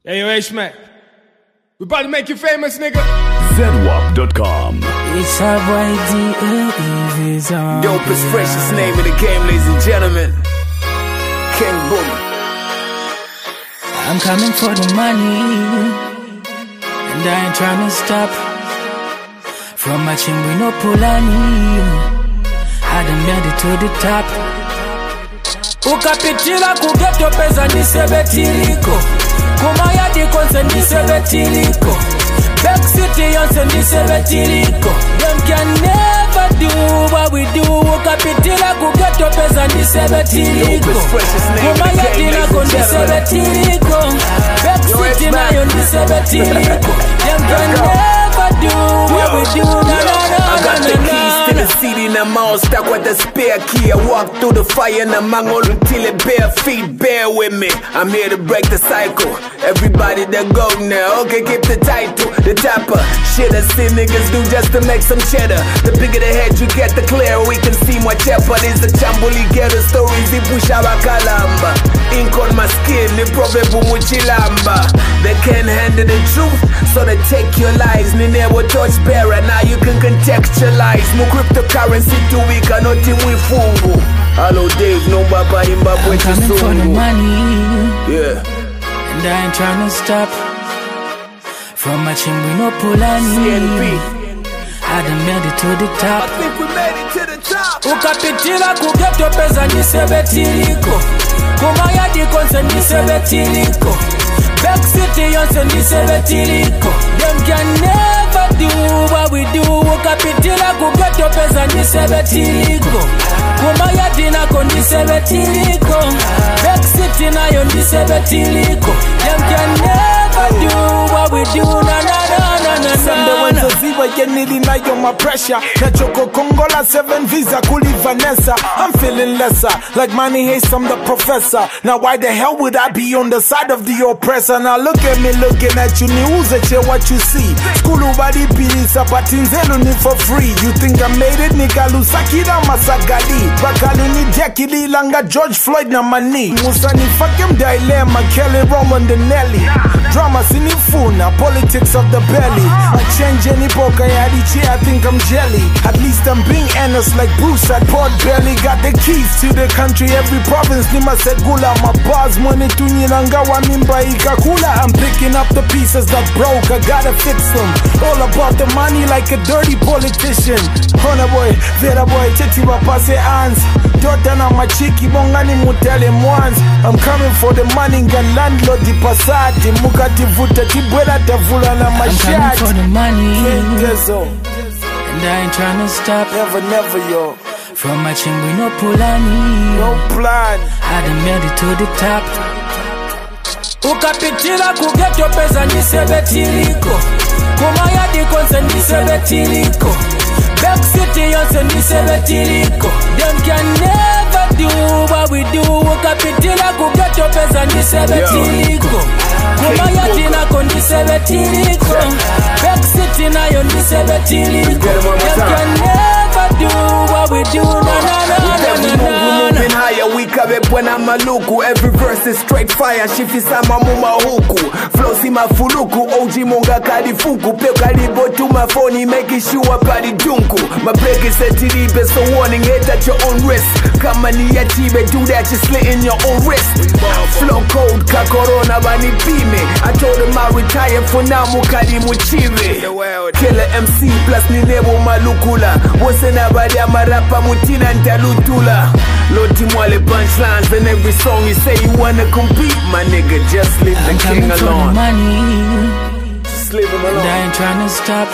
Hey, yo, H-Mac. We about to make you famous, nigga. ZWAP.com. It's a YDA on. Dopest, freshest name in the game, ladies and gentlemen. King Boogie. I'm coming for the money, and I ain't trying to stop. From my chin we no Pulani, I done made it to the top. Ukapitila kugeto pesa nisebetiriko, kumaya dikonse nisebetiriko, Back City yonse nisebetiriko. Them can never do what we do. Ukapitila kugeto pesa nisebetiriko, kumaya dinako nisebetiriko, Back City nayo nisebetiriko. Them can never do what we do. I got the keys to the city and I'm all stuck with the spare key. I walk through the fire and I'm on until it bare feet. Bear with me, I'm here to break the cycle. Everybody that go now, okay, keep the title. The topper, shit I see niggas do just to make some cheddar. The bigger the head you get, the clearer we can see my chopper. Is the chambuli ghetto stories, they push out kalamba. Ink on my skin, they probably muchilamba. They can't handle the truth, so they take your lies. Nine will touch bearer, now you can contextualize. No cryptocurrency too weak, I know team we fungu. Hello Dave, no baba imba I'm coming for the money, yeah, and I ain't trying to stop. From my chin we no Pulani, CNP. I done made it to the I top. think we made it to the top. Ukapitila kugeto pesa nisebetiriko, kumaya dikonse nisebetiriko, Back City yonse nisebetiriko. Them can never do what we do. Ukapitila kugeto pesa nisebetiriko, kumaya dinako nisebetiriko, Back City nayo nisebetiriko. Them can never do what we do. Na na na na na. Sunday when Ziva yenili na yo my pressure. Na Choco Congola 7 visa kuli Vanessa. I'm feeling lesser, like Manny Hayes, I'm the professor. Now why the hell would I be on the side of the oppressor? Now look at me looking at you, niuze che what you see. School ubadi pilisa patinzelu ni for free. You think I made it, nigga lusakira masagali. Bakalu ni Jackie Langa George Floyd na mani. Musani fucking dilemma, Kelly Roman the Nelly. Drama sinifuna, politics of the belly. I change any poker, I think I'm jelly. At least I'm being honest like Bruce at Port Belly. Got the keys to the country, every province Nima Segula. My bars money tunyinanga wa mimba ikakula. I'm picking up the pieces that broke, I gotta fix them. All about the money like a dirty politician. Honor boy, Vera boy, Teti wapase hands. Daughter na machiki, bongani mutele mwanz. I'm coming for the money, nga landlord di pasati. Mukati vuta tibwela tavula na I'm mashati. coming for the money, Gezo, and I ain't trying to stop. never yo. From my chin we no Pulani, No plan. I done made it to the top. Ukapitila kugeto pesa nisebetiriko, kumaya dikonse nisebetiriko, Back City yonse nisebetiriko. Them can never do what we do. Ukapitila kugeto pesa nisebetiriko, kumaya dinako nisebetiriko, Back City nayo nisebetiriko. Them can never do what we do. Na na na na na na. Moving higher, we kabe bwana maluku. Every verse is straight fire, shifi sama muma huku. Flow si mafuluku, OG monga kalifuku. Peo kalibo to my phone, making sure body dunku. My break is a tiribe, so warning, hit at your own risk. Kama ni yatibe, do that, just slit in your own wrist. Flow code, ka corona bani pime. I told him I retire for now, mukadi muchive. Killer MC plus ni nebo malukula. Wose na badi ya marapa mutina ntalutula. Loti mwale punchlines and every song you say you wanna compete. My nigga, just leave the I'm king coming for the alone. money, Just leave him and I alone. ain't trying to stop.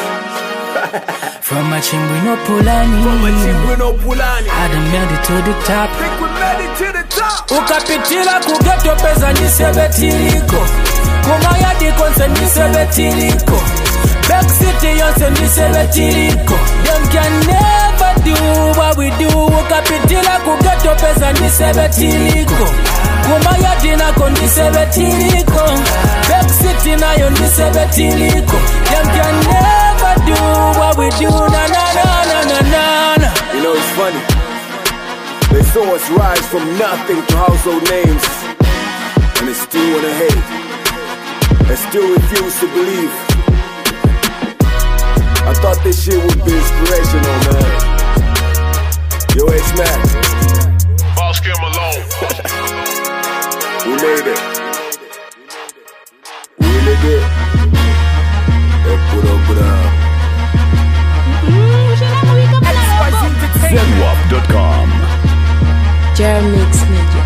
From my chin we no But Pulani, we no Pulani. I done made it to the top. Think we made it to the top. Ukapitila kugeto pesa nisebetiriko, kumaya dikonse nisebetiriko, Back City yonse nisebetiriko. Them can never do what we do. Ukapitila kugeto pesa nisebetiriko, kumaya dinako nisebetiriko, Back City nayo nisebetiriko. Them can never do what we do. Na na na na na na. You know, it's funny. They saw us rise from nothing to household names, and they still wanna hate. and still refuse to believe. I thought this shit would be inspirational, man. Yo, H-Mac. Boss Kim alone. We made it. We really did. ZWAP.com. Jeremix Media.